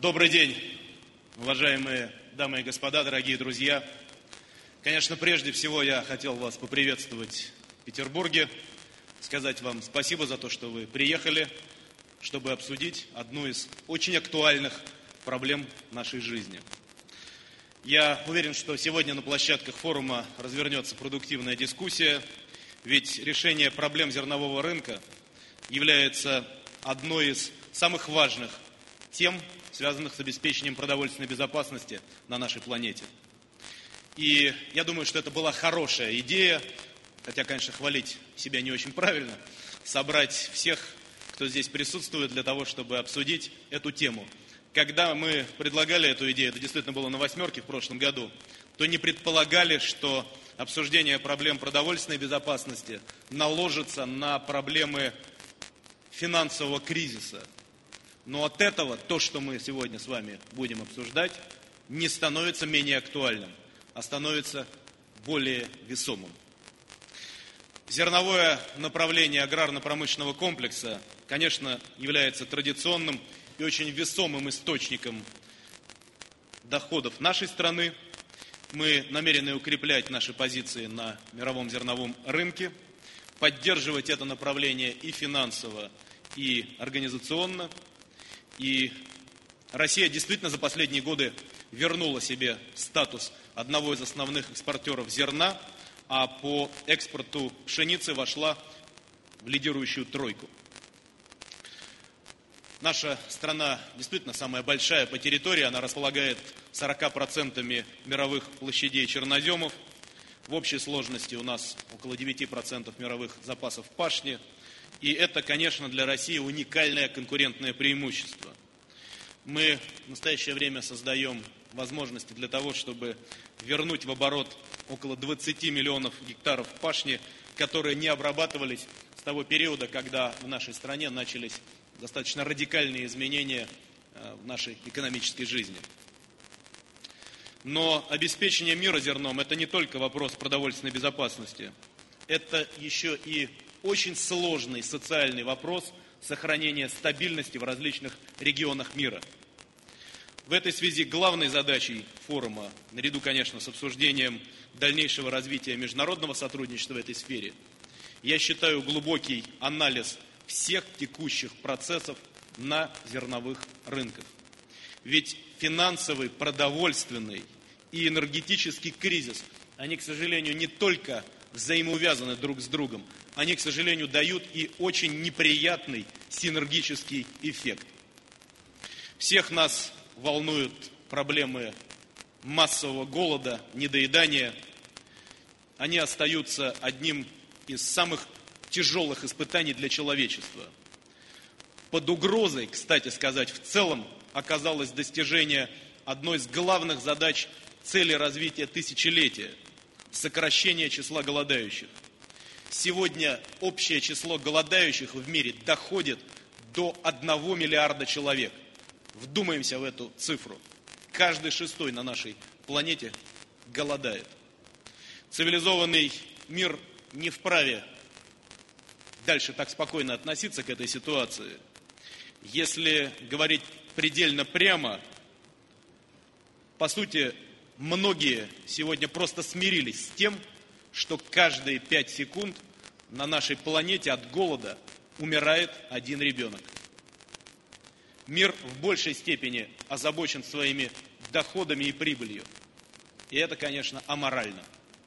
Добрый день, уважаемые дамы и господа, дорогие друзья. Конечно, прежде всего я хотел вас поприветствовать в Петербурге, сказать вам спасибо за то, что вы приехали, чтобы обсудить одну из очень актуальных проблем нашей жизни. Я уверен, что сегодня на площадках форума развернется продуктивная дискуссия, ведь решение проблем зернового рынка является одной из самых важных тем, связанных с обеспечением продовольственной безопасности на нашей планете. И я думаю, что это была хорошая идея, хотя, конечно, хвалить себя не очень правильно, собрать всех, кто здесь присутствует, для того, чтобы обсудить эту тему. Когда мы предлагали эту идею, это действительно было на «восьмерке» в прошлом году, то не предполагали, что обсуждение проблем продовольственной безопасности наложится на проблемы финансового кризиса. Но от этого то, что мы сегодня с вами будем обсуждать, не становится менее актуальным, а становится более весомым. Зерновое направление аграрно-промышленного комплекса, конечно, является традиционным и очень весомым источником доходов нашей страны. Мы намерены укреплять наши позиции на мировом зерновом рынке, поддерживать это направление и финансово, и организационно. И Россия действительно за последние годы вернула себе статус одного из основных экспортеров зерна, а по экспорту пшеницы вошла в лидирующую тройку. Наша страна действительно самая большая по территории, она располагает 40% мировых площадей черноземов. В общей сложности у нас около 9% мировых запасов пашни. И это, конечно, для России уникальное конкурентное преимущество. Мы в настоящее время создаем возможности для того, чтобы вернуть в оборот около 20 миллионов гектаров пашни, которые не обрабатывались с того периода, когда в нашей стране начались достаточно радикальные изменения в нашей экономической жизни. Но обеспечение мира зерном – это не только вопрос продовольственной безопасности. Это еще и очень сложный социальный вопрос сохранения стабильности в различных регионах мира. В этой связи главной задачей форума, наряду, конечно, с обсуждением дальнейшего развития международного сотрудничества в этой сфере, я считаю глубокий анализ всех текущих процессов на зерновых рынках. Ведь финансовый, продовольственный и энергетический кризис, они, к сожалению, не только взаимоувязаны друг с другом, они, к сожалению, дают и очень неприятный синергический эффект. Всех нас волнуют проблемы массового голода, недоедания. Они остаются одним из самых тяжелых испытаний для человечества. Под угрозой, кстати сказать, в целом оказалось достижение одной из главных задач цели развития тысячелетия – сокращение числа голодающих. Сегодня общее число голодающих в мире доходит до 1 миллиарда человек. Вдумаемся в эту цифру. Каждый шестой на нашей планете голодает. Цивилизованный мир не вправе дальше так спокойно относиться к этой ситуации. Если говорить предельно прямо, по сути, многие сегодня просто смирились с тем, что каждые 5 секунд на нашей планете от голода умирает один ребенок. Мир в большей степени озабочен своими доходами и прибылью. И это, конечно, аморально.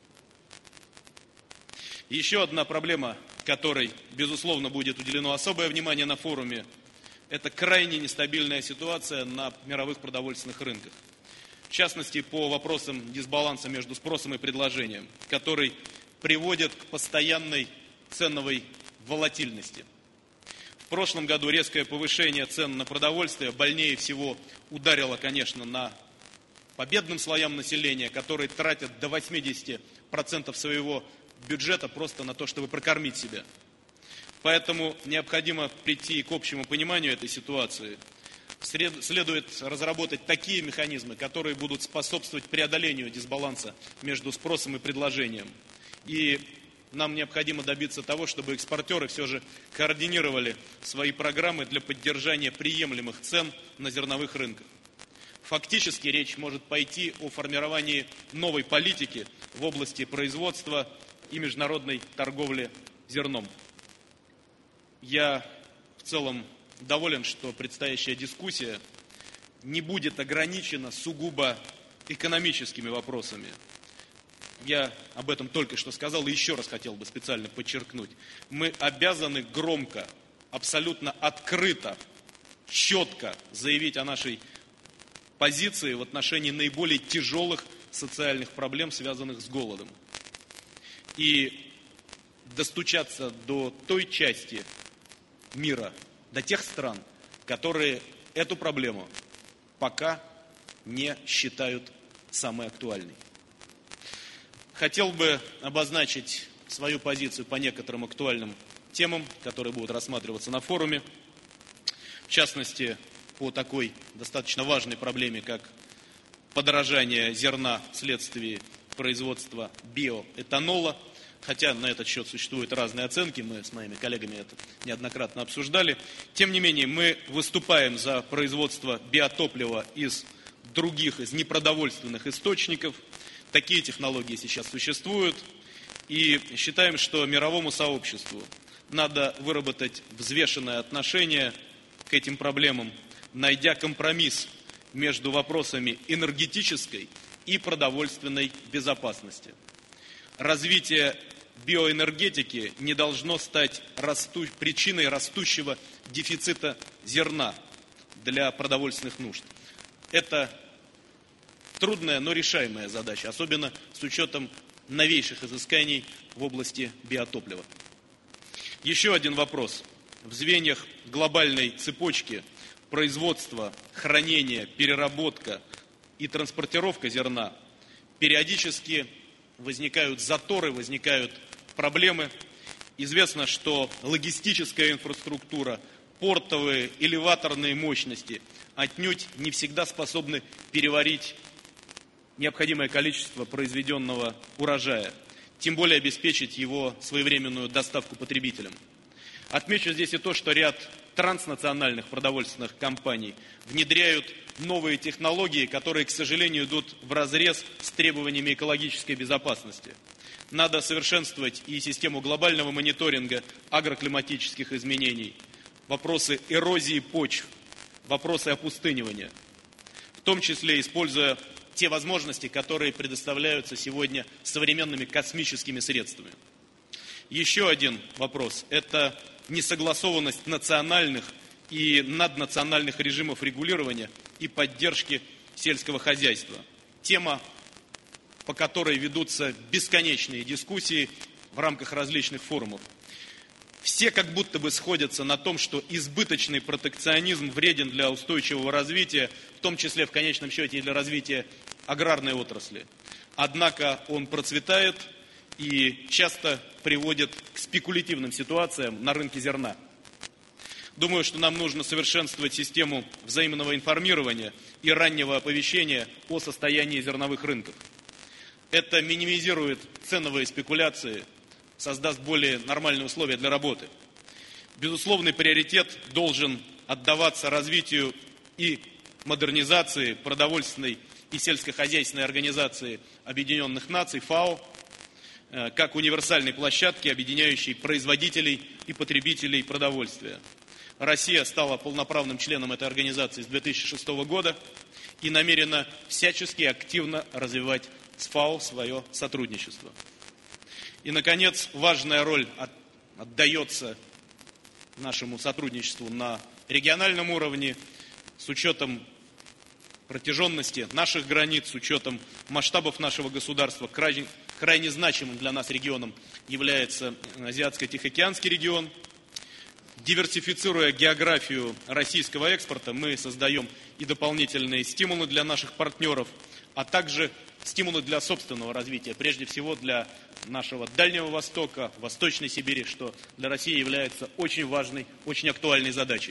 Еще одна проблема, которой, безусловно, будет уделено особое внимание на форуме, это крайне нестабильная ситуация на мировых продовольственных рынках. В частности, по вопросам дисбаланса между спросом и предложением, который приводит к постоянной ценовой волатильности. В прошлом году резкое повышение цен на продовольствие больнее всего ударило, конечно, по бедным слоям населения, которые тратят до 80% своего бюджета просто на то, чтобы прокормить себя. Поэтому необходимо прийти к общему пониманию этой ситуации. Следует разработать такие механизмы, которые будут способствовать преодолению дисбаланса между спросом и предложением. И нам необходимо добиться того, чтобы экспортеры все же координировали свои программы для поддержания приемлемых цен на зерновых рынках. Фактически речь может пойти о формировании новой политики в области производства и международной торговли зерном. Я в целом доволен, что предстоящая дискуссия не будет ограничена сугубо экономическими вопросами. Я об этом только что сказал и еще раз хотел бы специально подчеркнуть. Мы обязаны громко, абсолютно открыто, четко заявить о нашей позиции в отношении наиболее тяжелых социальных проблем, связанных с голодом. И достучаться до той части мира, до тех стран, которые эту проблему пока не считают самой актуальной. Хотел бы обозначить свою позицию по некоторым актуальным темам, которые будут рассматриваться на форуме. В частности, по такой достаточно важной проблеме, как подорожание зерна вследствие производства биоэтанола. Хотя на этот счет существуют разные оценки, мы с моими коллегами это неоднократно обсуждали. Тем не менее, мы выступаем за производство биотоплива из непродовольственных источников. Такие технологии сейчас существуют. И считаем, что мировому сообществу надо выработать взвешенное отношение к этим проблемам, найдя компромисс между вопросами энергетической и продовольственной безопасности. Развитие биоэнергетики не должно стать причиной растущего дефицита зерна для продовольственных нужд. Это трудная, но решаемая задача, особенно с учетом новейших изысканий в области биотоплива. Еще один вопрос. В звеньях глобальной цепочки производства, хранения, переработка и транспортировка зерна периодически возникают заторы, возникают проблемы. Известно, что логистическая инфраструктура, портовые, элеваторные мощности отнюдь не всегда способны переварить необходимое количество произведенного урожая, тем более обеспечить его своевременную доставку потребителям. Отмечу здесь и то, что ряд транснациональных продовольственных компаний внедряют новые технологии, которые, к сожалению, идут вразрез с требованиями экологической безопасности. Надо совершенствовать и систему глобального мониторинга агроклиматических изменений, вопросы эрозии почв, вопросы опустынивания, в том числе используя те возможности, которые предоставляются сегодня современными космическими средствами. Еще один вопрос – это несогласованность национальных и наднациональных режимов регулирования и поддержки сельского хозяйства. Тема, по которой ведутся бесконечные дискуссии в рамках различных форумов. Все как будто бы сходятся на том, что избыточный протекционизм вреден для устойчивого развития, в том числе в конечном счете и для развития аграрной отрасли. Однако он процветает и часто приводит к спекулятивным ситуациям на рынке зерна. Думаю, что нам нужно совершенствовать систему взаимного информирования и раннего оповещения о состоянии зерновых рынков. Это минимизирует ценовые спекуляции, создаст более нормальные условия для работы. Безусловный приоритет должен отдаваться развитию и модернизации продовольственной и сельскохозяйственной организации Объединенных Наций, ФАО, как универсальной площадки, объединяющей производителей и потребителей продовольствия. Россия стала полноправным членом этой организации с 2006 года и намерена всячески активно развивать с ФАО свое сотрудничество. И, наконец, важная роль отдается нашему сотрудничеству на региональном уровне с учетом протяженности наших границ, с учетом масштабов нашего государства. Крайне значимым для нас регионом является Азиатско-Тихоокеанский регион. Диверсифицируя географию российского экспорта, мы создаем и дополнительные стимулы для наших партнеров, а также стимулы для собственного развития, прежде всего для нашего Дальнего Востока, Восточной Сибири, что для России является очень важной, очень актуальной задачей.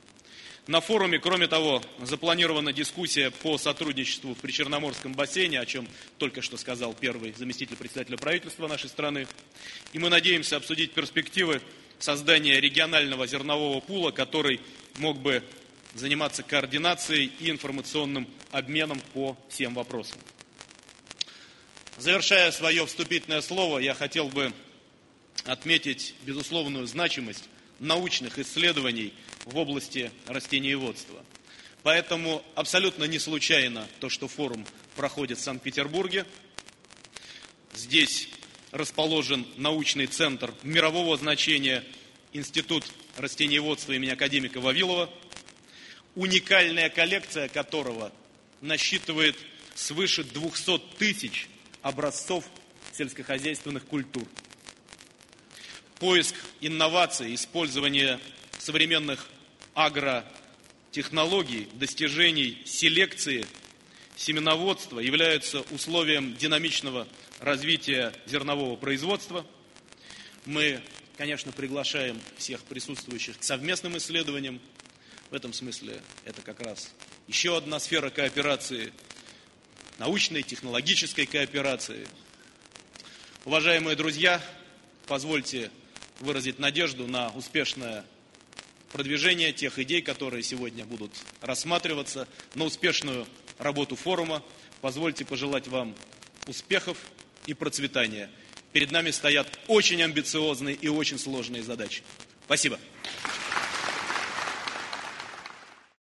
На форуме, кроме того, запланирована дискуссия по сотрудничеству в Причерноморском бассейне, о чем только что сказал первый заместитель председателя правительства нашей страны. И мы надеемся обсудить перспективы создания регионального зернового пула, который мог бы заниматься координацией и информационным обменом по всем вопросам. Завершая свое вступительное слово, я хотел бы отметить безусловную значимость научных исследований в области растениеводства. Поэтому абсолютно не случайно то, что форум проходит в Санкт-Петербурге. Здесь расположен научный центр мирового значения Институт растениеводства имени академика Вавилова, уникальная коллекция которого насчитывает свыше 200 тысяч образцов сельскохозяйственных культур. Поиск инноваций, использование современных агротехнологий, достижений селекции, семеноводства являются условием динамичного развития зернового производства. Мы, конечно, приглашаем всех присутствующих к совместным исследованиям. В этом смысле это как раз еще одна сфера кооперации, научной, технологической кооперации. Уважаемые друзья, позвольте выразить надежду на успешное продвижение тех идей, которые сегодня будут рассматриваться, на успешную работу форума. Позвольте пожелать вам успехов и процветания. Перед нами стоят очень амбициозные и очень сложные задачи. Спасибо.